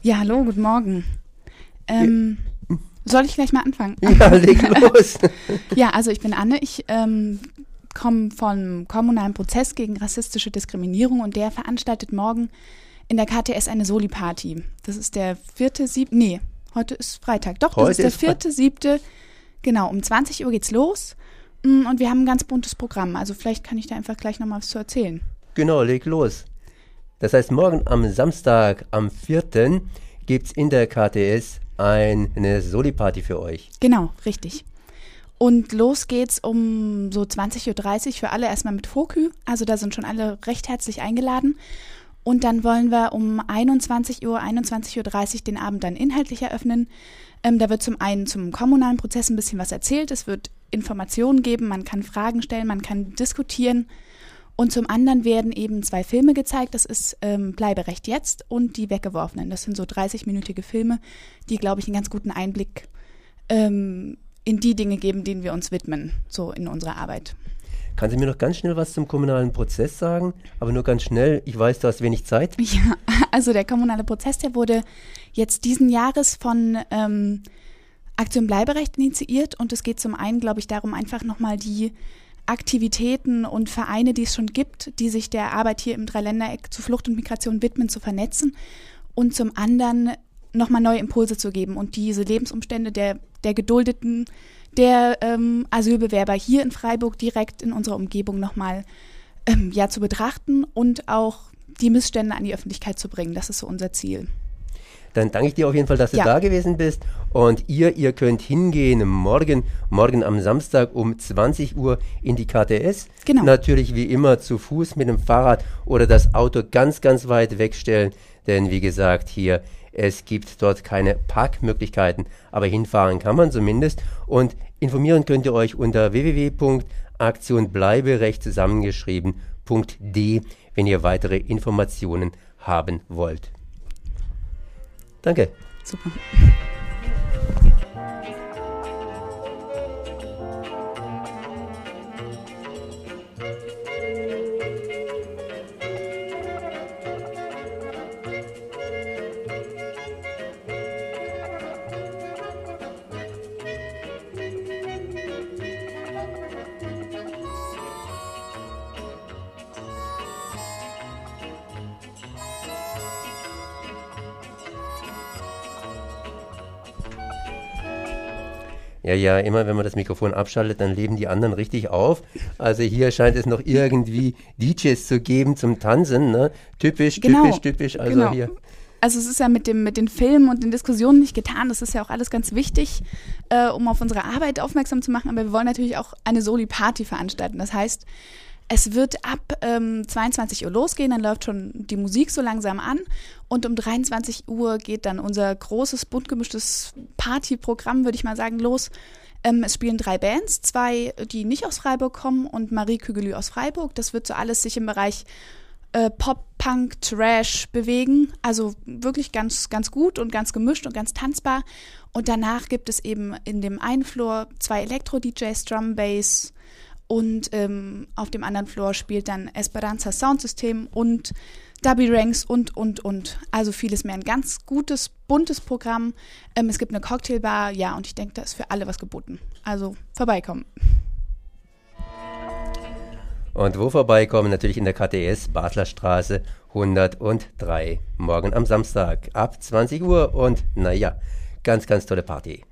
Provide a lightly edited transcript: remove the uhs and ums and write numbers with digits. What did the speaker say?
Ja, hallo, guten Morgen. Soll ich gleich mal anfangen? Ja, leg los. Ja, also ich bin Anne, ich komme vom kommunalen Prozess gegen rassistische Diskriminierung und der veranstaltet morgen in der KTS eine Soli-Party. Das ist der 4.7., nee, heute ist Freitag, doch, das ist der 4.7., genau, um 20 Uhr geht's los und wir haben ein ganz buntes Programm, also vielleicht kann ich da einfach gleich nochmal was zu erzählen. Genau, leg los. Das heißt, morgen am Samstag, am 4. gibt es in der KTS eine Soli-Party für euch. Genau, richtig. Und los geht's um so 20.30 Uhr für alle erstmal mit Fokü. Also da sind schon alle recht herzlich eingeladen. Und dann wollen wir um 21 Uhr, 21.30 Uhr den Abend dann inhaltlich eröffnen. Da wird zum einen zum kommunalen Prozess ein bisschen was erzählt. Es wird Informationen geben, man kann Fragen stellen, man kann diskutieren. Und zum anderen werden eben 2 Filme gezeigt. Das ist Bleiberecht jetzt und Die Weggeworfenen. Das sind so 30-minütige Filme, die, glaube ich, einen ganz guten Einblick in die Dinge geben, denen wir uns widmen, so in unserer Arbeit. Kannst du mir noch ganz schnell was zum kommunalen Prozess sagen? Aber nur ganz schnell, ich weiß, du hast wenig Zeit. Ja, also der kommunale Prozess, der wurde jetzt diesen Jahres von Aktion Bleiberecht initiiert. Und es geht zum einen, glaube ich, darum, einfach nochmal die Aktivitäten und Vereine, die es schon gibt, die sich der Arbeit hier im Dreiländereck zu Flucht und Migration widmen, zu vernetzen und zum anderen nochmal neue Impulse zu geben und diese Lebensumstände der Geduldeten, der Asylbewerber hier in Freiburg direkt in unserer Umgebung nochmal zu betrachten und auch die Missstände an die Öffentlichkeit zu bringen. Das ist so unser Ziel. Dann danke ich dir auf jeden Fall, dass du da gewesen bist. Und ihr könnt hingehen morgen am Samstag um 20 Uhr in die KTS. Genau. Natürlich wie immer zu Fuß mit dem Fahrrad oder das Auto ganz, ganz weit wegstellen. Denn wie gesagt, es gibt dort keine Parkmöglichkeiten, aber hinfahren kann man zumindest. Und informieren könnt ihr euch unter www.aktionbleiberecht zusammengeschrieben.de, wenn ihr weitere Informationen haben wollt. Danke. Super. Ja, immer wenn man das Mikrofon abschaltet, dann leben die anderen richtig auf. Also hier scheint es noch irgendwie DJs zu geben zum Tanzen, ne? Typisch. Also genau. Hier. Also es ist ja mit den Filmen und den Diskussionen nicht getan. Das ist ja auch alles ganz wichtig, um auf unsere Arbeit aufmerksam zu machen. Aber wir wollen natürlich auch eine Soli-Party veranstalten. Das heißt, es wird ab 22 Uhr losgehen, dann läuft schon die Musik so langsam an und um 23 Uhr geht dann unser großes, bunt gemischtes Partyprogramm, würde ich mal sagen, los. Es spielen 3 Bands, 2, die nicht aus Freiburg kommen und Marie Kügelü aus Freiburg. Das wird so alles sich im Bereich Pop, Punk, Trash bewegen, also wirklich ganz, ganz gut und ganz gemischt und ganz tanzbar. Und danach gibt es eben in dem einen Floor 2 Elektro-DJs, Drum, Bass, und auf dem anderen Floor spielt dann Esperanza Soundsystem und Dubby Ranks und. Also vieles mehr. Ein ganz gutes, buntes Programm. Es gibt eine Cocktailbar, ja, und ich denke, da ist für alle was geboten. Also vorbeikommen. Und wo vorbeikommen? Natürlich in der KTS, Basler Straße 103. Morgen am Samstag ab 20 Uhr und ganz, ganz tolle Party.